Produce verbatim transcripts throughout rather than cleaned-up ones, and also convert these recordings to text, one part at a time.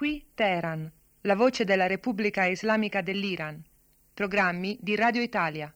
Qui Teheran, la voce della Repubblica Islamica dell'Iran. Programmi di Radio Italia.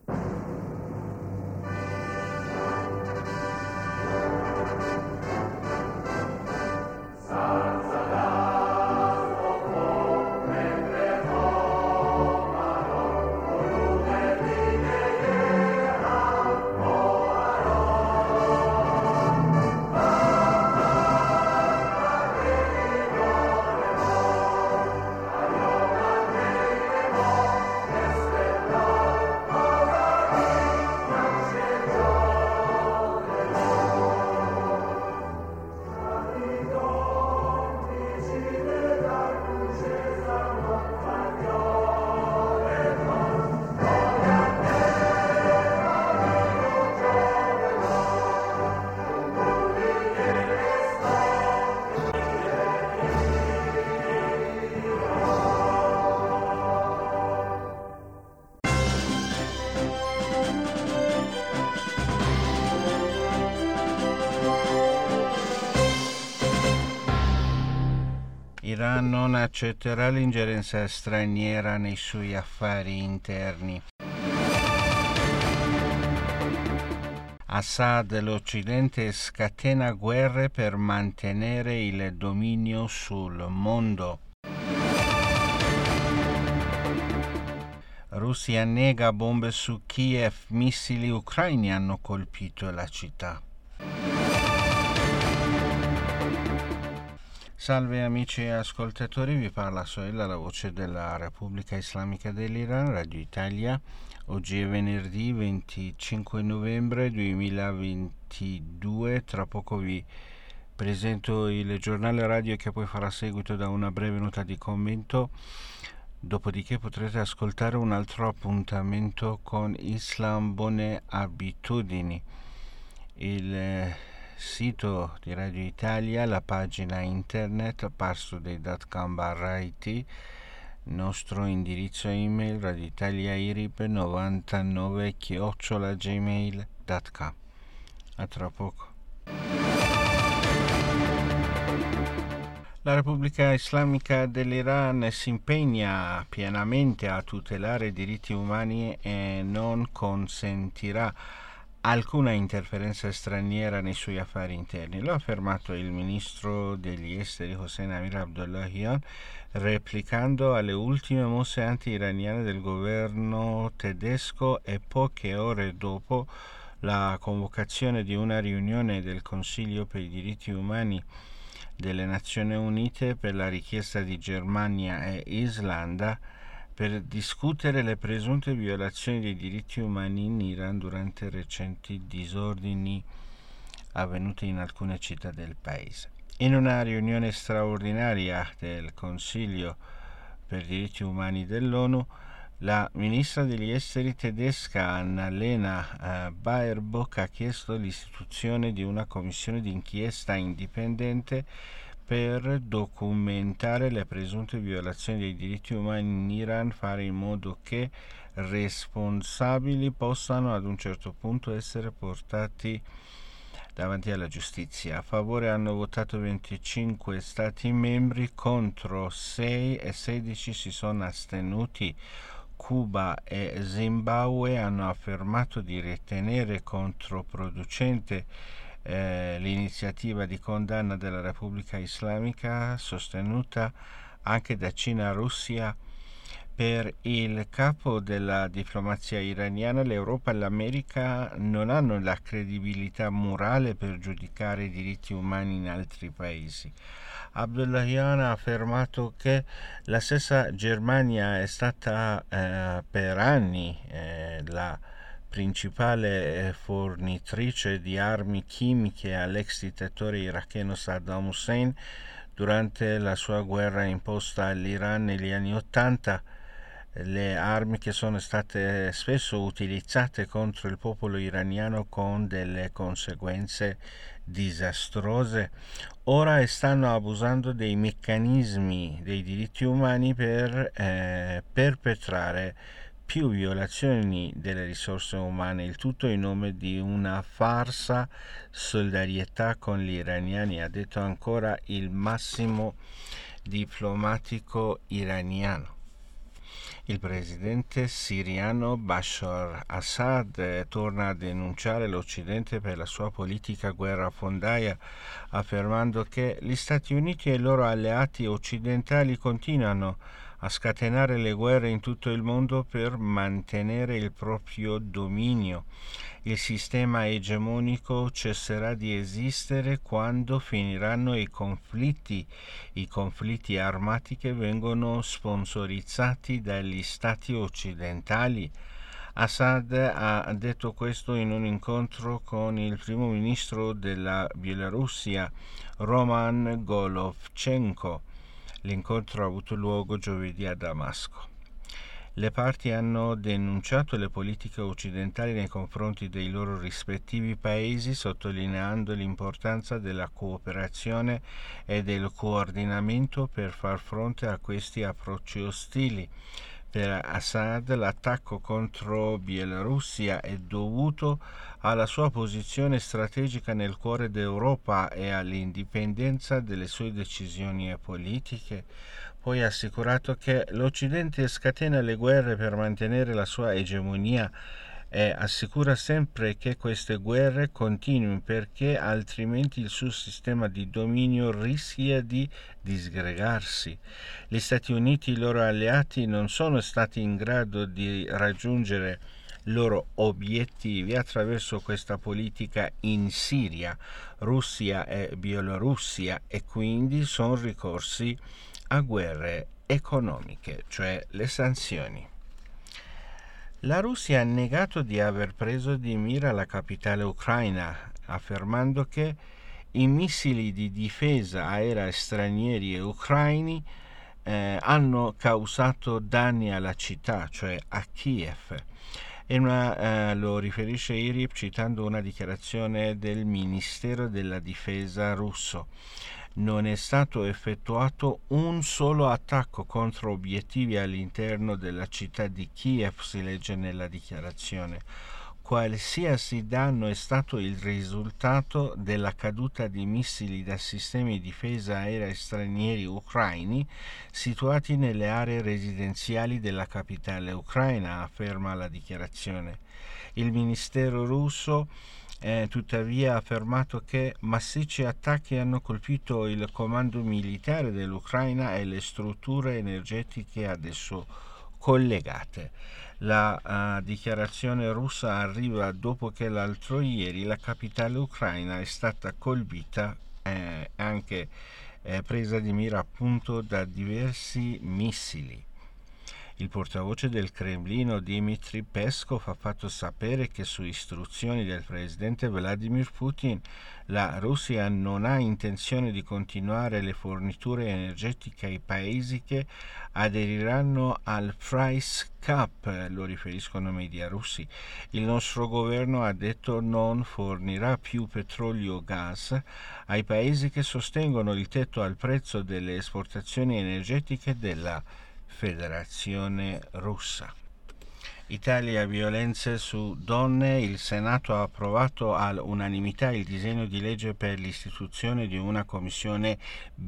Iran non accetterà l'ingerenza straniera nei suoi affari interni. Assad, l'Occidente scatena guerre per mantenere il dominio sul mondo. Russia nega bombe su Kiev, missili ucraini hanno colpito la città. Salve amici e ascoltatori, vi parla Soela, la voce della Repubblica Islamica dell'Iran, Radio Italia. Oggi è venerdì venticinque novembre duemilaventidue, tra poco vi presento il giornale radio che poi farà seguito da una breve nota di commento, dopodiché potrete ascoltare un altro appuntamento con Islam Buone Abitudini. Il sito di Radio Italia, la pagina internet parstoday punto com barra it, nostro indirizzo email radioitaliairib novantanove chiocciola gmail punto com. A tra poco. La Repubblica Islamica dell'Iran si impegna pienamente a tutelare i diritti umani e non consentirà alcuna interferenza straniera nei suoi affari interni. Lo ha affermato il ministro degli esteri Hossein Amir Abdollahian, replicando alle ultime mosse anti-iraniane del governo tedesco e poche ore dopo la convocazione di una riunione del Consiglio per i diritti umani delle Nazioni Unite per la richiesta di Germania e Islanda per discutere le presunte violazioni dei diritti umani in Iran durante recenti disordini avvenuti in alcune città del paese. In una riunione straordinaria del Consiglio per i diritti umani dell'ONU, la ministra degli esteri tedesca Annalena Baerbock ha chiesto l'istituzione di una commissione d'inchiesta indipendente per documentare le presunte violazioni dei diritti umani in Iran, fare in modo che responsabili possano ad un certo punto essere portati davanti alla giustizia. A favore hanno votato venticinque Stati membri, contro sei e sedici si sono astenuti. Cuba e Zimbabwe hanno affermato di ritenere controproducente Eh, l'iniziativa di condanna della Repubblica Islamica sostenuta anche da Cina e Russia. Per il capo della diplomazia iraniana, l'Europa e l'America non hanno la credibilità morale per giudicare i diritti umani in altri paesi. Abdollahian ha affermato che la stessa Germania è stata eh, per anni eh, la principale fornitrice di armi chimiche all'ex dittatore iracheno Saddam Hussein durante la sua guerra imposta all'Iran negli anni Ottanta, le armi che sono state spesso utilizzate contro il popolo iraniano con delle conseguenze disastrose. Ora stanno abusando dei meccanismi dei diritti umani per eh, perpetrare più violazioni delle risorse umane, il tutto in nome di una farsa solidarietà con gli iraniani, ha detto ancora il massimo diplomatico iraniano. Il presidente siriano Bashar Assad eh, torna a denunciare l'Occidente per la sua politica guerrafondaia, affermando che gli Stati Uniti e i loro alleati occidentali continuano a scatenare le guerre in tutto il mondo per mantenere il proprio dominio. Il sistema egemonico cesserà di esistere quando finiranno i conflitti, i conflitti armati che vengono sponsorizzati dagli stati occidentali. Assad ha detto questo in un incontro con il primo ministro della Bielorussia, Roman Golovchenko. L'incontro ha avuto luogo giovedì a Damasco. Le parti hanno denunciato le politiche occidentali nei confronti dei loro rispettivi paesi, sottolineando l'importanza della cooperazione e del coordinamento per far fronte a questi approcci ostili. Per Assad l'attacco contro Bielorussia è dovuto alla sua posizione strategica nel cuore d'Europa e all'indipendenza delle sue decisioni politiche. Poi ha assicurato che l'Occidente scatena le guerre per mantenere la sua egemonia e assicura sempre che queste guerre continuino perché altrimenti il suo sistema di dominio rischia di disgregarsi. Gli Stati Uniti e i loro alleati non sono stati in grado di raggiungere loro obiettivi attraverso questa politica in Siria, Russia e Bielorussia, e quindi sono ricorsi a guerre economiche, cioè le sanzioni. La Russia ha negato di aver preso di mira la capitale ucraina, affermando che i missili di difesa aerea stranieri e ucraini eh, hanno causato danni alla città, cioè a Kiev. E una, eh, lo riferisce I R I P citando una dichiarazione del Ministero della Difesa russo. Non è stato effettuato un solo attacco contro obiettivi all'interno della città di Kiev, si legge nella dichiarazione. Qualsiasi danno è stato il risultato della caduta di missili da sistemi di difesa aerea stranieri ucraini situati nelle aree residenziali della capitale ucraina, afferma la dichiarazione. Il ministero russo Eh, tuttavia ha affermato che massicci attacchi hanno colpito il comando militare dell'Ucraina e le strutture energetiche ad esso collegate. La uh, dichiarazione russa arriva dopo che l'altro ieri la capitale ucraina è stata colpita eh, anche eh, presa di mira appunto da diversi missili. Il portavoce del Cremlino Dmitry Peskov ha fatto sapere che su istruzioni del presidente Vladimir Putin la Russia non ha intenzione di continuare le forniture energetiche ai paesi che aderiranno al Price Cap, lo riferiscono media russi. Il nostro governo, ha detto, non fornirà più petrolio o gas ai paesi che sostengono il tetto al prezzo delle esportazioni energetiche della Federazione Russa. Italia, violenze su donne. Il Senato ha approvato all'unanimità il disegno di legge per l'istituzione di una commissione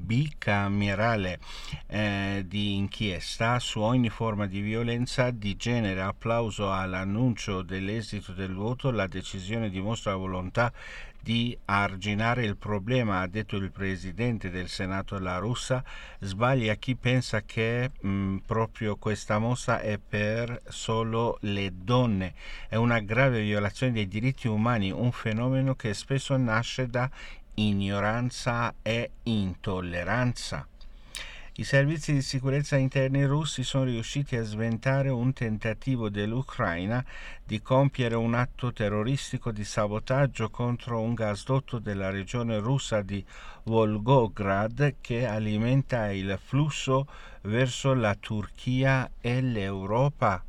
bicamerale eh, di inchiesta su ogni forma di violenza di genere. Applauso all'annuncio dell'esito del voto. La decisione dimostra la volontà di arginare il problema, ha detto il presidente del Senato La Russa. Sbaglia chi pensa che mh, proprio questa mossa è per solo le donne. È una grave violazione dei diritti umani, un fenomeno che spesso nasce da ignoranza e intolleranza. I servizi di sicurezza interni russi sono riusciti a sventare un tentativo dell'Ucraina di compiere un atto terroristico di sabotaggio contro un gasdotto della regione russa di Volgograd che alimenta il flusso verso la Turchia e l'Europa.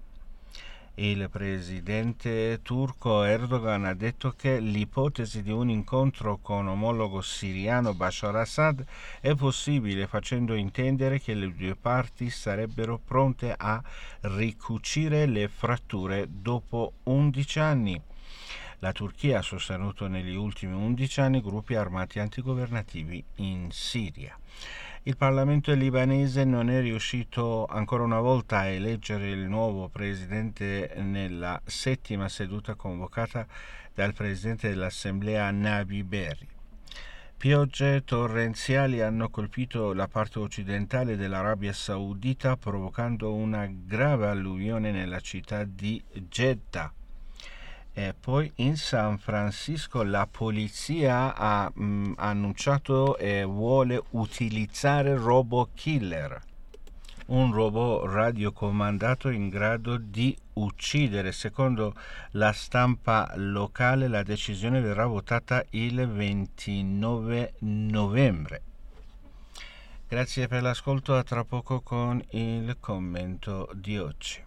Il presidente turco Erdogan ha detto che l'ipotesi di un incontro con omologo siriano Bashar Assad è possibile, facendo intendere che le due parti sarebbero pronte a ricucire le fratture dopo undici anni. La Turchia ha sostenuto negli ultimi undici anni gruppi armati antigovernativi in Siria. Il Parlamento libanese non è riuscito ancora una volta a eleggere il nuovo presidente nella settima seduta convocata dal presidente dell'Assemblea Nabi Berri. Piogge torrenziali hanno colpito la parte occidentale dell'Arabia Saudita, provocando una grave alluvione nella città di Jeddah. E poi in San Francisco la polizia ha mh, annunciato e vuole utilizzare Robot Killer, un robot radiocomandato in grado di uccidere. Secondo la stampa locale la decisione verrà votata il ventinove novembre. Grazie per l'ascolto, a tra poco con il commento di oggi.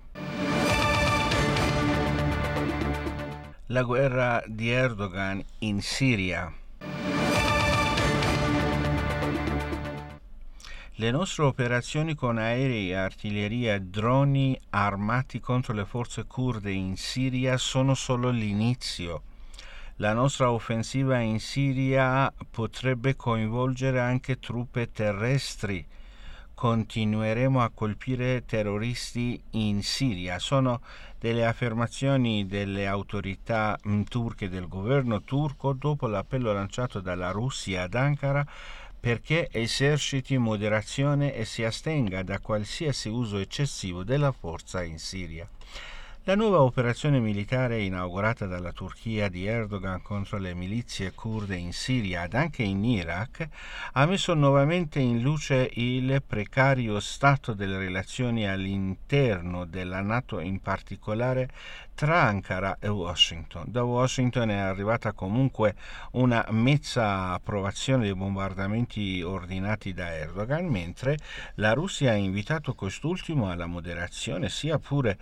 La guerra di Erdogan in Siria. Le nostre operazioni con aerei, artiglieria e droni armati contro le forze curde in Siria sono solo l'inizio. La nostra offensiva in Siria potrebbe coinvolgere anche truppe terrestri. Continueremo a colpire terroristi in Siria. Sono delle affermazioni delle autorità mh, turche, del governo turco, dopo l'appello lanciato dalla Russia ad Ankara perché eserciti moderazione e si astenga da qualsiasi uso eccessivo della forza in Siria. La nuova operazione militare inaugurata dalla Turchia di Erdogan contro le milizie kurde in Siria ed anche in Iraq ha messo nuovamente in luce il precario stato delle relazioni all'interno della NATO, in particolare tra Ankara e Washington. Da Washington è arrivata comunque una mezza approvazione dei bombardamenti ordinati da Erdogan, mentre la Russia ha invitato quest'ultimo alla moderazione, sia pure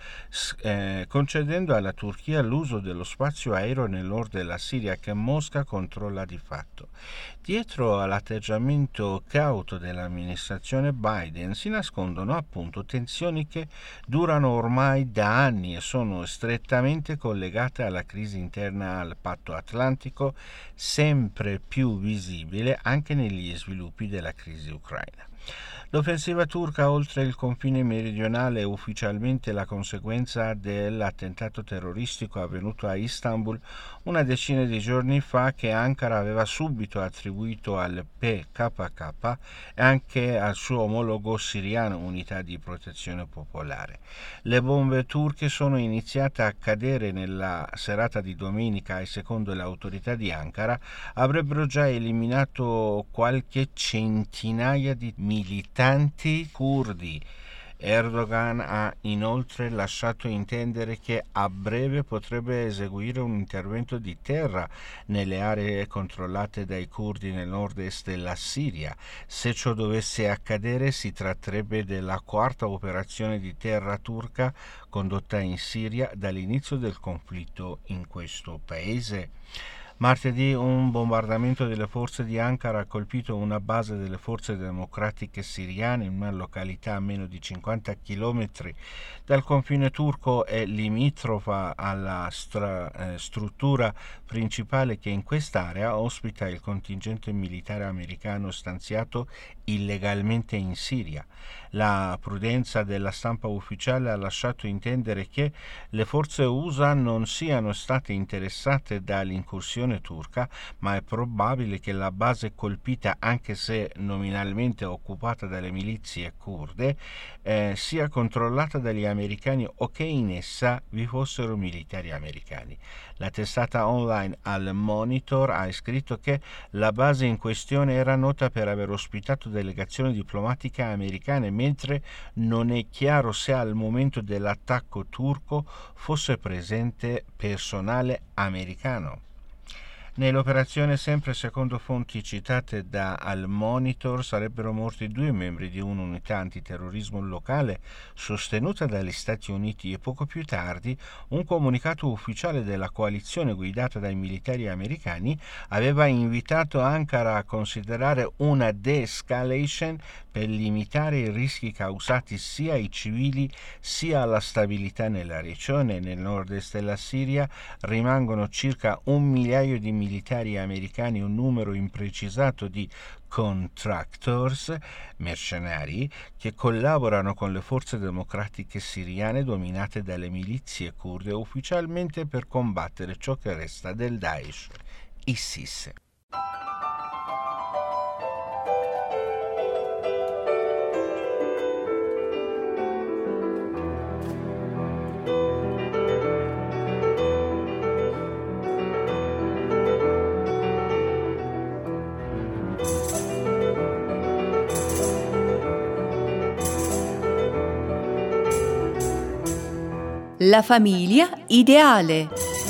eh, concedendo alla Turchia l'uso dello spazio aereo nel nord della Siria che Mosca controlla di fatto. Dietro all'atteggiamento cauto dell'amministrazione Biden si nascondono appunto tensioni che durano ormai da anni e sono strettamente collegate alla crisi interna al patto atlantico, sempre più visibile anche negli sviluppi della crisi ucraina. L'offensiva turca oltre il confine meridionale è ufficialmente la conseguenza dell'attentato terroristico avvenuto a Istanbul una decina di giorni fa, che Ankara aveva subito attribuito al P K K e anche al suo omologo siriano, Unità di Protezione Popolare. Le bombe turche sono iniziate a cadere nella serata di domenica e secondo le autorità di Ankara avrebbero già eliminato qualche centinaia di militanti curdi. Erdogan ha inoltre lasciato intendere che a breve potrebbe eseguire un intervento di terra nelle aree controllate dai curdi nel nord-est della Siria. Se ciò dovesse accadere, si tratterebbe della quarta operazione di terra turca condotta in Siria dall'inizio del conflitto in questo paese. Martedì un bombardamento delle forze di Ankara ha colpito una base delle forze democratiche siriane in una località a meno di cinquanta chilometri dal confine turco e limitrofa alla stra- eh, struttura principale che in quest'area ospita il contingente militare americano stanziato illegalmente in Siria. La prudenza della stampa ufficiale ha lasciato intendere che le forze U S A non siano state interessate dall'incursione turca, ma è probabile che la base colpita, anche se nominalmente occupata dalle milizie kurde, eh, sia controllata dagli americani o che in essa vi fossero militari americani. La testata online Al Monitor ha scritto che la base in questione era nota per aver ospitato delegazioni diplomatiche americane, mentre non è chiaro se al momento dell'attacco turco fosse presente personale americano. Nell'operazione, sempre secondo fonti citate da Al Monitor, sarebbero morti due membri di un'unità antiterrorismo locale sostenuta dagli Stati Uniti e poco più tardi un comunicato ufficiale della coalizione guidata dai militari americani aveva invitato Ankara a considerare una de-escalation per limitare i rischi causati sia ai civili sia alla stabilità nella regione. Nel nord-est della Siria rimangono circa un migliaio di militari americani, un numero imprecisato di contractors, mercenari, che collaborano con le forze democratiche siriane dominate dalle milizie curde ufficialmente per combattere ciò che resta del Daesh ISIS. La famiglia ideale.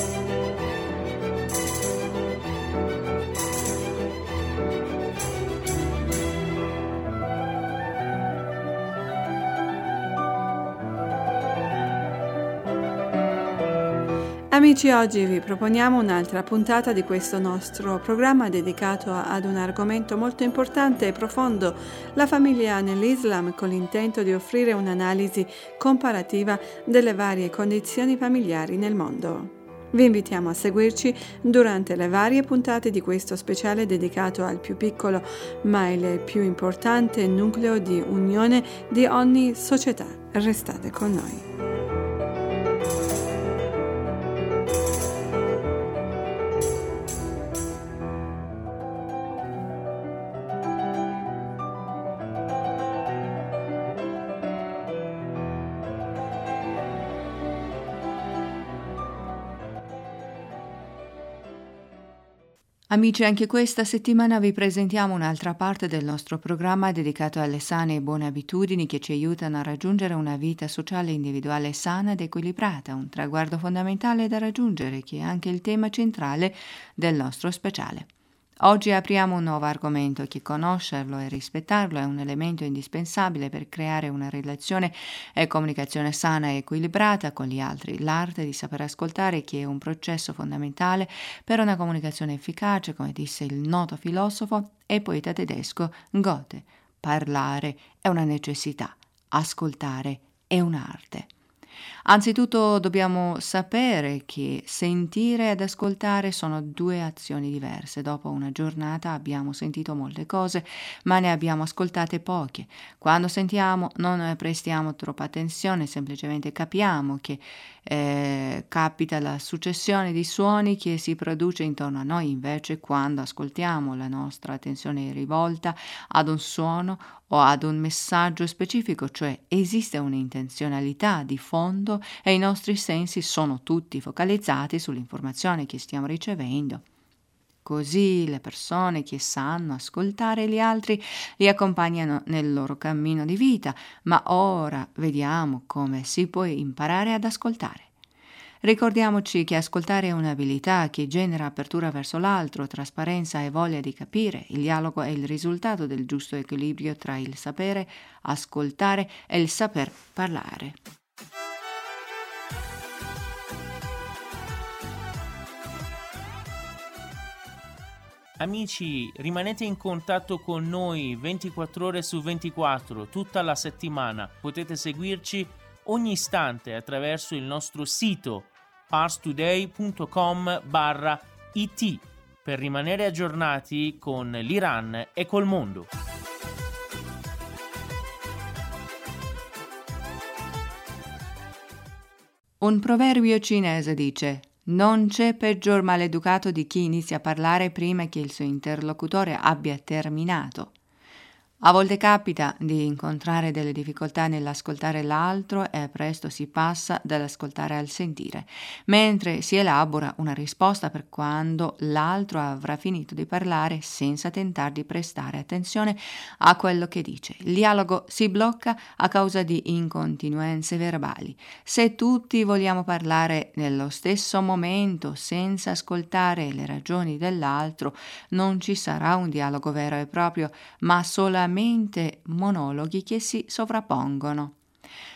Amici, oggi vi proponiamo un'altra puntata di questo nostro programma dedicato ad un argomento molto importante e profondo, la famiglia nell'Islam, con l'intento di offrire un'analisi comparativa delle varie condizioni familiari nel mondo. Vi invitiamo a seguirci durante le varie puntate di questo speciale dedicato al più piccolo ma il più importante nucleo di unione di ogni società. Restate con noi. Amici, anche questa settimana vi presentiamo un'altra parte del nostro programma dedicato alle sane e buone abitudini che ci aiutano a raggiungere una vita sociale e individuale sana ed equilibrata, un traguardo fondamentale da raggiungere che è anche il tema centrale del nostro speciale. Oggi apriamo un nuovo argomento che conoscerlo e rispettarlo è un elemento indispensabile per creare una relazione e comunicazione sana e equilibrata con gli altri. L'arte di saper ascoltare, che è un processo fondamentale per una comunicazione efficace, come disse il noto filosofo e poeta tedesco Goethe. Parlare è una necessità, ascoltare è un'arte. Anzitutto dobbiamo sapere che sentire ed ascoltare sono due azioni diverse. Dopo una giornata abbiamo sentito molte cose, ma ne abbiamo ascoltate poche. Quando sentiamo non prestiamo troppa attenzione, semplicemente capiamo che eh, capita la successione di suoni che si produce intorno a noi. Invece, quando ascoltiamo, la nostra attenzione è rivolta ad un suono o ad un messaggio specifico, cioè esiste un'intenzionalità di fondo e i nostri sensi sono tutti focalizzati sull'informazione che stiamo ricevendo. Così le persone che sanno ascoltare gli altri li accompagnano nel loro cammino di vita, ma ora vediamo come si può imparare ad ascoltare. Ricordiamoci che ascoltare è un'abilità che genera apertura verso l'altro, trasparenza e voglia di capire. Il dialogo è il risultato del giusto equilibrio tra il sapere ascoltare e il saper parlare. Amici, rimanete in contatto con noi ventiquattro ore su ventiquattro, tutta la settimana. Potete seguirci ogni istante attraverso il nostro sito parstoday.com barra it per rimanere aggiornati con l'Iran e col mondo. Un proverbio cinese dice: non c'è peggior maleducato di chi inizia a parlare prima che il suo interlocutore abbia terminato. A volte capita di incontrare delle difficoltà nell'ascoltare l'altro e presto si passa dall'ascoltare al sentire, mentre si elabora una risposta per quando l'altro avrà finito di parlare senza tentare di prestare attenzione a quello che dice. Il dialogo si blocca a causa di incontinuenze verbali. Se tutti vogliamo parlare nello stesso momento senza ascoltare le ragioni dell'altro, non ci sarà un dialogo vero e proprio, ma solamente monologhi che si sovrappongono.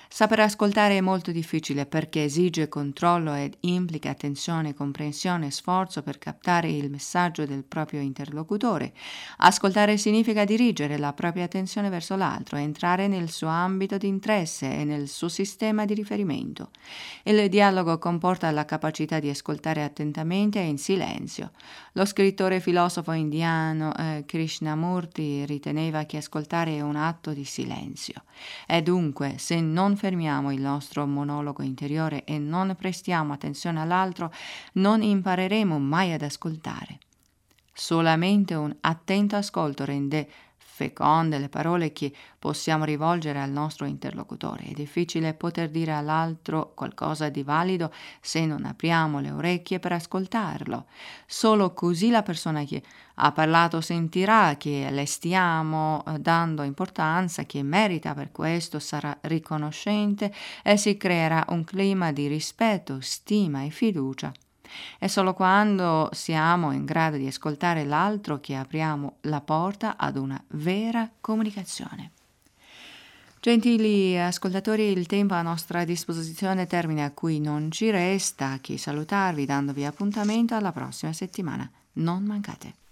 Saper ascoltare è molto difficile perché esige controllo ed implica attenzione, comprensione e sforzo per captare il messaggio del proprio interlocutore. Ascoltare significa dirigere la propria attenzione verso l'altro, entrare nel suo ambito di interesse e nel suo sistema di riferimento. Il dialogo comporta la capacità di ascoltare attentamente e in silenzio. Lo scrittore e filosofo indiano eh, Krishnamurti riteneva che ascoltare è un atto di silenzio. E dunque, se non fermiamo il nostro monologo interiore e non prestiamo attenzione all'altro, non impareremo mai ad ascoltare. Solamente un attento ascolto rende feconde le parole che possiamo rivolgere al nostro interlocutore. È difficile poter dire all'altro qualcosa di valido se non apriamo le orecchie per ascoltarlo. Solo così la persona che ha parlato sentirà che le stiamo dando importanza, che merita per questo, sarà riconoscente e si creerà un clima di rispetto, stima e fiducia. È solo quando siamo in grado di ascoltare l'altro che apriamo la porta ad una vera comunicazione. Gentili ascoltatori, il tempo a nostra disposizione termina, a cui non ci resta che salutarvi dandovi appuntamento alla prossima settimana. Non mancate.